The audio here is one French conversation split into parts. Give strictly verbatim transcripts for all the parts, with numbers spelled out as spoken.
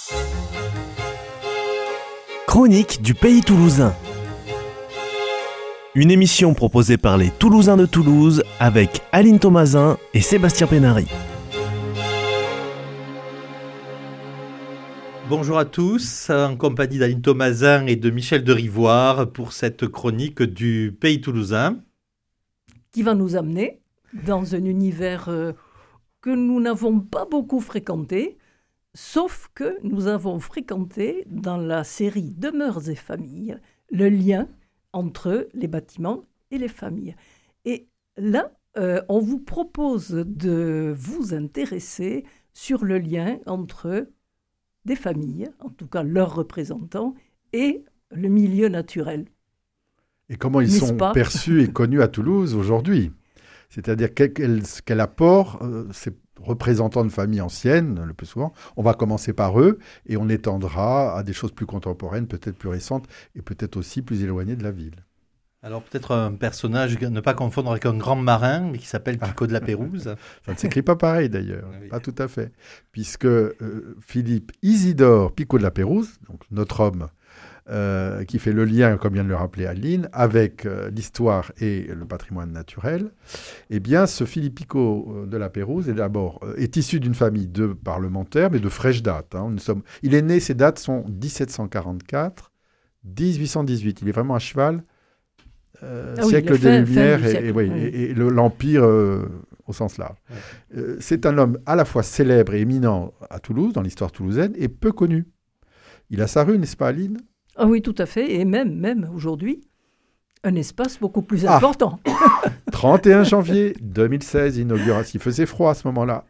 Chronique du Pays Toulousain. Une émission proposée par les Toulousains de Toulouse avec Aline Thomasin et Sébastien Pénary. Bonjour à tous, en compagnie d'Aline Thomasin et de Michel de Rivoire pour cette chronique du Pays Toulousain. Qui va nous amener dans un univers euh, que nous n'avons pas beaucoup fréquenté, sauf que nous avons fréquenté dans la série Demeures et familles le lien entre les bâtiments et les familles. Et là, euh, on vous propose de vous intéresser sur le lien entre des familles, en tout cas leurs représentants, et le milieu naturel. Et comment ils N'est-ce sont pas perçus et connus à Toulouse aujourd'hui. C'est-à-dire quel, quel, quel apport euh, ces représentants de familles anciennes, le plus souvent, on va commencer par eux et on étendra à des choses plus contemporaines, peut-être plus récentes et peut-être aussi plus éloignées de la ville. Alors peut-être un personnage, ne pas confondre avec un grand marin, mais qui s'appelle Pico de la Pérouse. Ça ne s'écrit pas pareil d'ailleurs, Oui. pas tout à fait. Puisque euh, Philippe Isidore Pico de la Pérouse, donc notre homme, Euh, qui fait le lien, comme vient de le rappeler Aline, avec euh, l'histoire et le patrimoine naturel, eh bien, ce Philippe Picot de la Pérouse est d'abord euh, est issu d'une famille de parlementaires, mais de fraîche date. Hein. Nous sommes, il est né, ses dates sont dix-sept cent quarante-quatre, dix-huit cent dix-huit. Il est vraiment à cheval, euh, Ah oui, siècle le des fin- Lumières fin du et, siècle, et, oui, oui. et- et le- l'Empire euh, au sens large. Ouais. Euh, c'est un homme à la fois célèbre et éminent à Toulouse, dans l'histoire toulousaine, et peu connu. Il a sa rue, n'est-ce pas, Aline ? Ah oui, tout à fait. Et même, même aujourd'hui, un espace beaucoup plus Ah. important. trente et un janvier deux mille seize, inauguration. Il faisait froid à ce moment-là.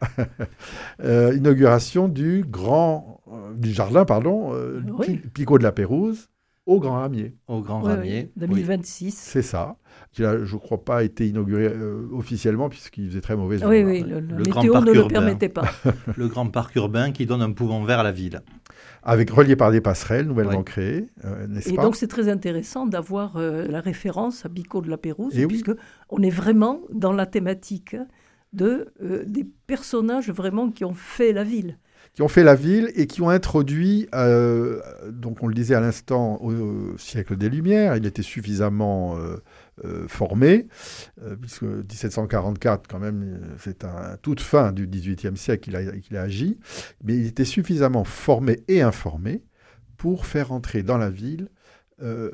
Euh, inauguration du grand, euh, du jardin, pardon, euh, Oui. Pi- Picot de la Pérouse, au Grand Ramier. Au Grand Ouais, Ramier. ouais, deux mille vingt-six. C'est ça. Qui a, je ne crois pas, été inauguré euh, officiellement puisqu'il faisait très mauvais. Oui, jour, oui, hein. le, le Le grand météo parc ne le urbain. permettait pas. Oui. Le grand parc urbain qui donne un poumon vert à la ville. Avec relié par des passerelles nouvellement Oui. créées, euh, n'est-ce Et pas ? donc, c'est très intéressant d'avoir euh, la référence à Pico de la Pérouse, Eh oui. puisque on est vraiment dans la thématique de, euh, des personnages vraiment qui ont fait la ville. Qui ont fait la ville et qui ont introduit, euh, donc on le disait à l'instant, au, au siècle des Lumières, il était suffisamment euh, euh, formé, euh, puisque dix-sept cent quarante-quatre, quand même, euh, c'est à toute fin du dix-huitième siècle qu'il a, qu'il a agi, mais il était suffisamment formé et informé pour faire entrer dans la ville euh,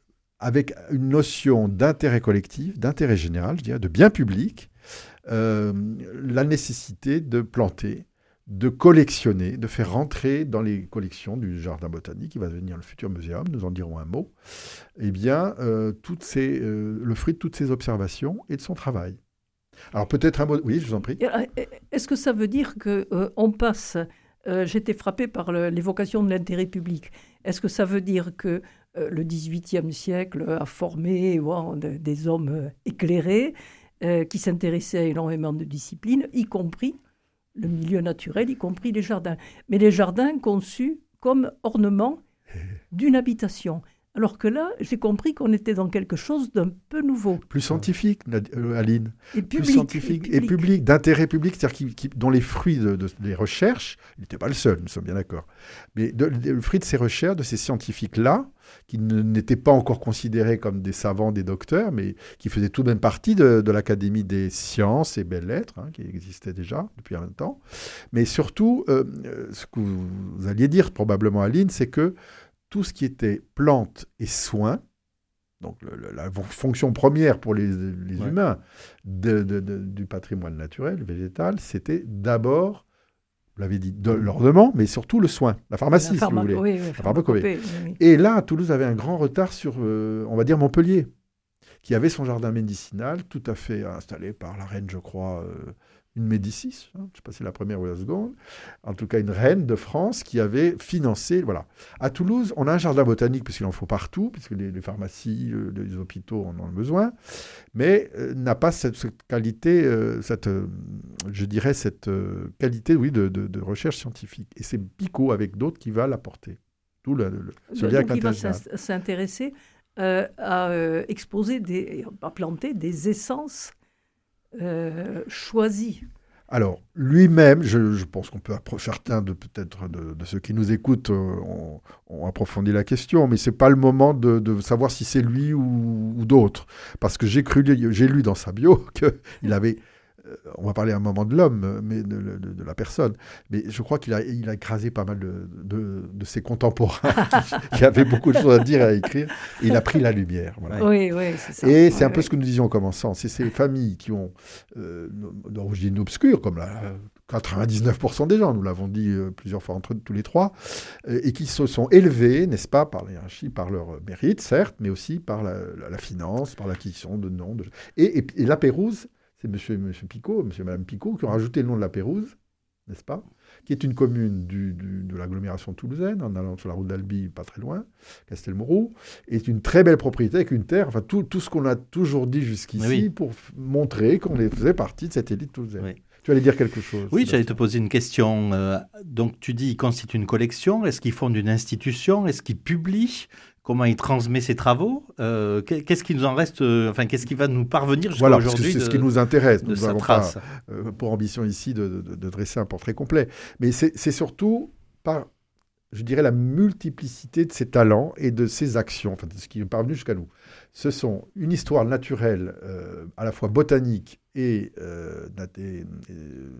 avec une notion d'intérêt collectif, d'intérêt général, je dirais, de bien public, euh, la nécessité de planter, de collectionner, de faire rentrer dans les collections du jardin botanique, qui va devenir le futur muséum, nous en dirons un mot, eh bien, euh, toutes ces, euh, le fruit de toutes ces observations et de son travail. Alors peut-être un mot... Oui, je vous en prie. Et, euh, Est-ce que ça veut dire qu'on euh, passe... Euh, J'étais frappée par le- l'évocation de l'intérêt public. Est-ce que ça veut dire que euh, le dix-huitième siècle a formé ouais, de- des hommes euh, éclairés euh, qui s'intéressaient à énormément de disciplines, y compris le milieu naturel, y compris les jardins. Mais les jardins conçus comme ornement d'une habitation. Alors que là, j'ai compris qu'on était dans quelque chose d'un peu nouveau. Plus scientifique, Nad- euh, Aline. Et Plus public. scientifique et public, d'intérêt public, c'est-à-dire qui, qui- dont les fruits de, de- des recherches, il n'était pas le seul, nous sommes bien d'accord, mais de- de- le fruit de ces recherches, de ces scientifiques-là, qui ne- n'étaient pas encore considérés comme des savants, des docteurs, mais qui faisaient tout de même partie de, de l'Académie des sciences et belles-lettres, hein, qui existait déjà depuis un temps. Mais surtout, euh, euh, ce que vous, vous alliez dire probablement, Aline, c'est que tout ce qui était plantes et soins, donc le- le- la fonction première pour les, les Ouais. humains de- de- de- du patrimoine naturel, végétal, c'était d'abord, vous l'avez dit, de l'ornement, mais surtout le soin, la pharmacie, La si vous pharma- voulez. oui, oui, pharmacopée. pharmacopée, oui, oui. Et là, Toulouse avait un grand retard sur, euh, on va dire, Montpellier, qui avait son jardin médicinal tout à fait installé par la reine, je crois, euh, une Médicis, hein, je ne sais pas si c'est la première ou la seconde, en tout cas une reine de France qui avait financé, voilà. À Toulouse, on a un jardin botanique, puisqu'il en faut partout, puisque les, les pharmacies, euh, les hôpitaux en ont besoin, mais euh, n'a pas cette, cette qualité, euh, cette, euh, je dirais, cette euh, qualité, oui, de, de, de recherche scientifique. Et c'est Picot, avec d'autres, qui va l'apporter. Tout le, le, ce lien avec Donc il va l'intérêt général. s'in- s'intéresser euh, à euh, exposer, des, à planter des essences euh, choisies. Alors, lui-même, je, je pense qu'on peut approcher, certains de peut-être de, de ceux qui nous écoutent euh, ont, ont approfondi la question, mais c'est pas le moment de, de savoir si c'est lui ou, ou d'autres. Parce que j'ai cru, j'ai lu dans sa bio qu'il avait, euh, on va parler à un moment de l'homme, mais de, de, de la personne, mais je crois qu'il a, il a écrasé pas mal de, de, de ses contemporains qui, qui avaient beaucoup de choses à dire et à écrire, et il a pris la lumière. Voilà. Oui, oui, c'est ça. Et c'est oui, un peu oui. ce que nous disions en commençant. C'est ces familles qui ont euh, d'origine obscure, comme la quatre-vingt-dix-neuf pour cent des gens, nous l'avons dit euh, plusieurs fois entre tous les trois, euh, et qui se sont élevés, n'est-ce pas, par la hiérarchie, par leur mérite, certes, mais aussi par la, la, la finance, par l'acquisition de noms. De... Et, et, et la Pérouse, c'est monsieur, monsieur Picot, monsieur et madame Picot, qui ont rajouté le nom de la Pérouse, n'est-ce pas, qui est une commune du, du, de l'agglomération toulousaine, en allant sur la route d'Albi, pas très loin, Castelmourou, et c'est une très belle propriété avec une terre, enfin tout, tout ce qu'on a toujours dit jusqu'ici, oui. pour f- montrer qu'on faisait partie de cette élite toulousaine. Oui. Tu allais dire quelque chose? Oui, j'allais te poser une question. Euh, donc tu dis, il constitue une collection, est-ce qu'il fonde une institution, est-ce qu'il publie? Comment il transmet ses travaux, euh, qu'est-ce qui nous en reste, euh, enfin, qu'est-ce qui va nous parvenir jusqu'à voilà, aujourd'hui? C'est de, ce qui nous intéresse. Nous n'avons pas euh, pour ambition ici de, de, de dresser un portrait complet. Mais c'est, c'est surtout par, je dirais, la multiplicité de ses talents et de ses actions, enfin, de ce qui est parvenu jusqu'à nous. Ce sont une histoire naturelle, euh, à la fois botanique et euh, des, euh,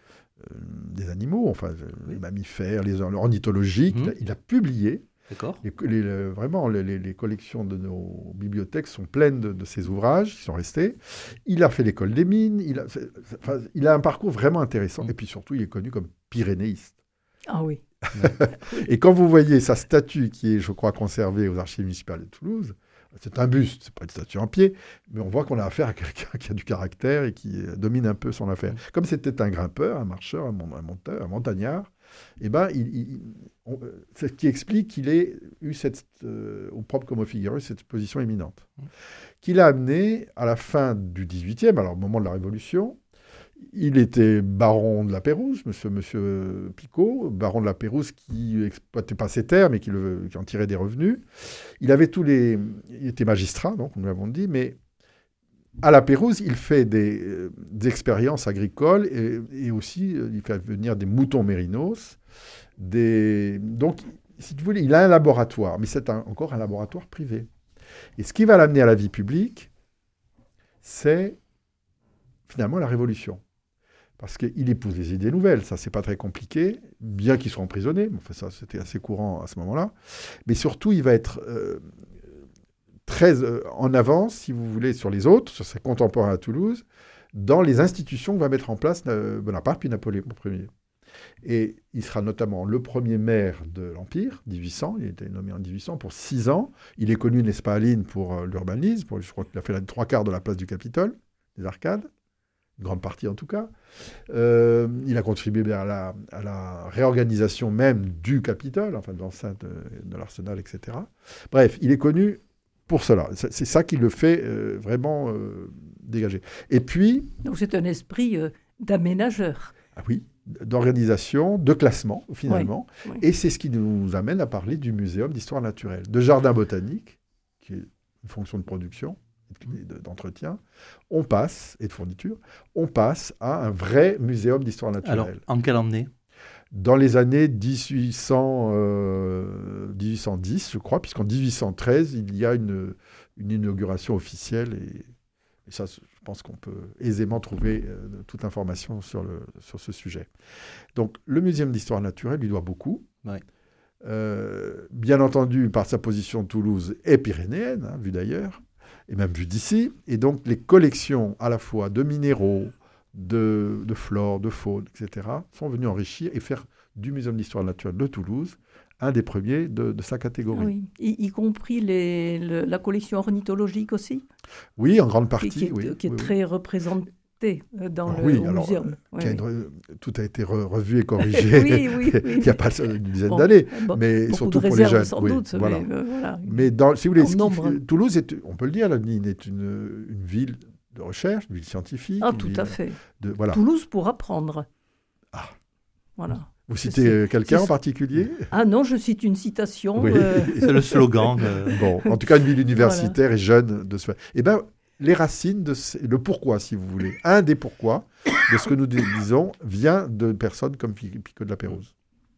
des animaux, enfin, oui. les mammifères, les ornithologiques. Mmh. Il, a, il a publié. D'accord. Les, les, vraiment, les, les collections de nos bibliothèques sont pleines de, de ces ouvrages qui sont restés. Il a fait l'école des mines. Il a, enfin, il a un parcours vraiment intéressant. Mmh. Et puis surtout, il est connu comme pyrénéiste. Ah oui. Et quand vous voyez sa statue qui est, je crois, conservée aux archives municipales de Toulouse, c'est un buste, c'est pas une statue en pied, mais on voit qu'on a affaire à quelqu'un qui a du caractère et qui domine un peu son affaire. Mmh. Comme c'était un grimpeur, un marcheur, un, monteur, un montagnard, et ben, il, il, on, c'est ce qui explique qu'il ait eu cette, euh, au propre comme au figuré, cette position éminente, mmh. qu'il a amené à la fin du dix-huitième, alors au moment de la Révolution. Il était baron de la Pérouse, monsieur, monsieur Picot, baron de la Pérouse qui n'exploitait pas ses terres, mais qui, le, qui en tirait des revenus. Il avait tous les, il était magistrat, donc nous l'avons dit, mais à la Pérouse, il fait des, des expériences agricoles et, et aussi il fait venir des moutons mérinos. Des, donc, si tu voulais, il a un laboratoire, mais c'est un, encore un laboratoire privé. Et ce qui va l'amener à la vie publique, c'est finalement la Révolution. Parce qu'il épouse les idées nouvelles, ça c'est pas très compliqué, bien qu'il soit emprisonné, enfin, ça c'était assez courant à ce moment-là, mais surtout il va être euh, très euh, en avance, si vous voulez, sur les autres, sur ses contemporains à Toulouse, dans les institutions que va mettre en place euh, Bonaparte puis Napoléon Ier. Et il sera notamment le premier maire de l'Empire, dix-huit cents, il a été nommé en dix-huit cents pour six ans, il est connu, n'est-ce pas, Aline, pour euh, l'urbanisme, pour, je crois qu'il a fait les trois quarts de la place du Capitole, des arcades, une grande partie en tout cas. Euh, il a contribué à la, à la réorganisation même du Capitole, enfin de l'enceinte de, de l'Arsenal, et cetera. Bref, il est connu pour cela. C'est, c'est ça qui le fait euh, vraiment euh, dégager. Et puis... Donc c'est un esprit euh, d'aménageur. Ah oui, d'organisation, de classement finalement. Oui, oui. Et c'est ce qui nous amène à parler du Muséum d'histoire naturelle, de jardin botanique, qui est une fonction de production, d'entretien, on passe, et de fourniture, on passe à un vrai muséum d'histoire naturelle. Alors, en quelle année? Dans les années dix-huit cents, euh, dix-huit cent dix, je crois, puisqu'en dix-huit cent treize, il y a une, une inauguration officielle, et, et ça, je pense qu'on peut aisément trouver euh, toute information sur, le, sur ce sujet. Donc, le muséum d'histoire naturelle lui doit beaucoup. Ouais. Euh, bien entendu, par sa position de Toulouse et pyrénéenne, hein, vue d'ailleurs, et même vu d'ici, et donc les collections à la fois de minéraux, de, de flore, de faune, et cetera, sont venues enrichir et faire du Muséum d'histoire naturelle de Toulouse un des premiers de, de sa catégorie. Oui, y, y compris les, le, la collection ornithologique aussi. Oui, en grande partie. Qui, qui est, oui, qui est oui, très oui. représentée dans alors, le oui, au alors, muséum. Oui, oui. Re, tout a été re, revu et corrigé oui, oui, oui, il n'y a pas une dizaine bon, d'années, bon, mais surtout pour les jeunes. Sans oui, doute, voilà. Mais, euh, voilà. mais dans, si vous voulez, nombre... Toulouse, est, on peut le dire, Lanine est une, une ville de recherche, une ville scientifique. Ah, tout à fait. De, voilà. Toulouse pour apprendre. Ah. Voilà. Vous citez euh, quelqu'un en particulier? Ah non, je cite une citation. Oui. Euh... C'est le slogan. Euh... Bon, en tout cas, une ville universitaire voilà. et jeune de ce fait. Eh bien, les racines, de ces- le pourquoi, si vous voulez. Un des pourquoi de ce que nous disons vient de personnes comme Pi- Pico de la Pérouse.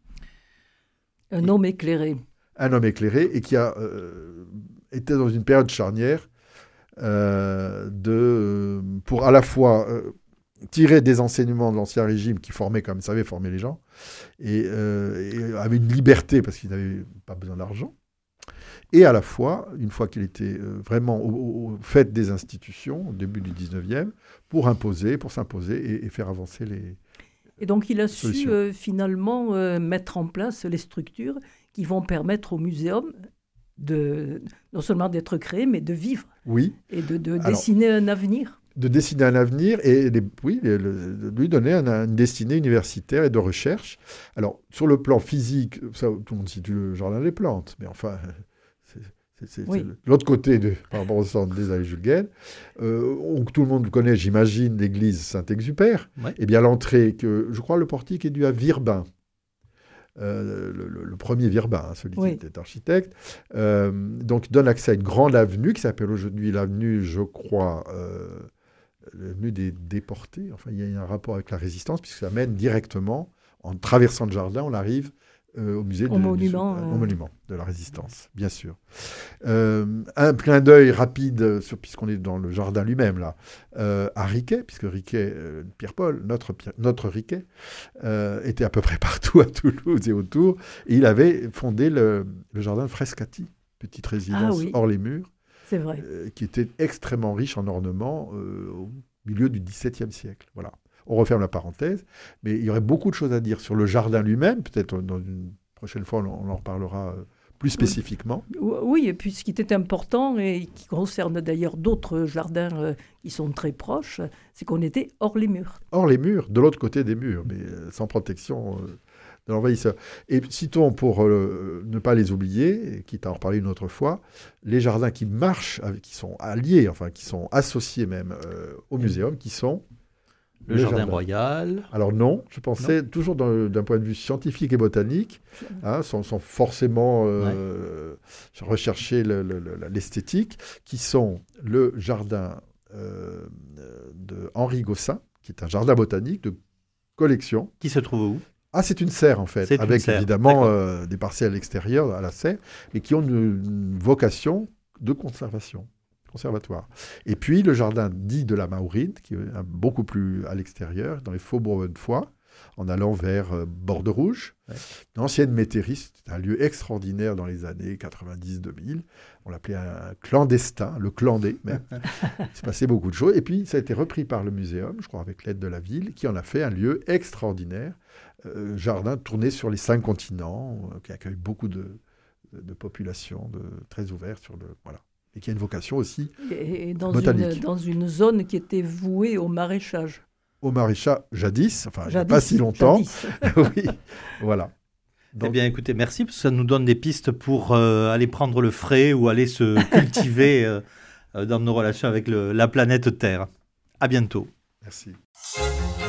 Un homme éclairé. Un homme éclairé et qui a euh, été dans une période charnière euh, de, euh, pour à la fois euh, tirer des enseignements de l'Ancien Régime qui formait, comme savait former les gens, et, euh, et avait une liberté parce qu'il n'avait pas besoin d'argent. Et à la fois, une fois qu'il était euh, vraiment au, au- au fait des institutions, au début du dix-neuvième, pour imposer, pour s'imposer et, et faire avancer les... Et donc, il a su Solution. euh, finalement euh, mettre en place les structures qui vont permettre au muséum de, non seulement d'être créé, mais de vivre Oui, et de, de Alors, dessiner un avenir. de dessiner un avenir et les- oui, le- le- de lui donner un- une destinée universitaire et de recherche. Alors, sur le plan physique, ça, tout le monde situe le jardin des plantes, mais enfin, c'est c'est- c'est- Oui. c'est l'autre côté de, par rapport au centre des Allées Jules Guesde. Euh, on- tout le monde connaît, j'imagine, l'église Saint-Exupère. Ouais. Eh bien, l'entrée, que je crois le portique est dû à Virbin. Euh, le, le- le premier Virbin, hein, celui Oui. qui était architecte. Euh, donc, donne accès à une grande avenue qui s'appelle aujourd'hui l'avenue, je crois, euh, l'avenue des déportés. Enfin, il y a un rapport avec la résistance, puisque ça mène directement, en traversant le jardin, on arrive euh, au musée Au de, monument, du- euh. au monument de la résistance, bien sûr. Euh, un clin d'œil rapide, euh, sur, puisqu'on est dans le jardin lui-même, là, euh, à Riquet, puisque Riquet, euh, Pierre-Paul, notre, Pierre- notre Riquet, euh, était à peu près partout à Toulouse et autour, et il avait fondé le, le jardin Frescati, petite résidence Ah oui. hors les murs, C'est vrai. euh, qui était extrêmement riche en ornements euh, au milieu du dix-septième siècle. Voilà. On referme la parenthèse, mais il y aurait beaucoup de choses à dire sur le jardin lui-même. Peut-être dans une prochaine fois, on en reparlera euh, plus spécifiquement. Oui, et puis ce qui était important et qui concerne d'ailleurs d'autres jardins euh, qui sont très proches, c'est qu'on était hors les murs. Hors les murs, de l'autre côté des murs, mais euh, sans protection euh, de l'envahisseur. Et citons, pour euh, ne pas les oublier, et quitte à en reparler une autre fois, les jardins qui marchent, avec- qui sont alliés, enfin qui sont associés même euh, au muséum, qui sont Le, jardin, royal. Alors non, je pensais toujours dans- d'un point de vue scientifique et botanique, hein, sans, sans forcément euh, rechercher le- le- le- l'esthétique, qui sont le jardin euh, de Henri Gossin, qui est un jardin botanique de collection. Qui se trouve où? Ah, c'est une serre en fait, C'est une avec serre, évidemment d'accord. euh, des parcelles extérieures à la serre, mais qui ont une, une vocation de conservation, conservatoire. Et puis le jardin dit de la Maurine, qui est un- beaucoup plus à l'extérieur, dans les faubourgs de Foix, en allant vers euh, Borderouge. Ouais. Une ancienne métairie, c'était un lieu extraordinaire dans les années quatre-vingt-dix deux mille. On l'appelait un clandestin, le clandé même. Il se passait beaucoup de choses. Et puis ça a été repris par le muséum, je crois, avec l'aide de la ville, qui en a fait un lieu extraordinaire. Euh, jardin tourné sur les cinq continents, euh, qui accueille beaucoup de, de, de populations, de, très ouvert sur le... Voilà. Et qui a une vocation aussi Et, et dans, Botanique. une, dans une zone qui était vouée au maraîchage. au maraîchage jadis, enfin il n'y a Jadis, pas si longtemps. jadis. Oui, voilà. Eh Donc, bien, écoutez, merci, parce que ça nous donne des pistes pour euh, aller prendre le frais ou aller se cultiver euh, euh, dans nos relations avec le- la planète Terre. À bientôt. merci.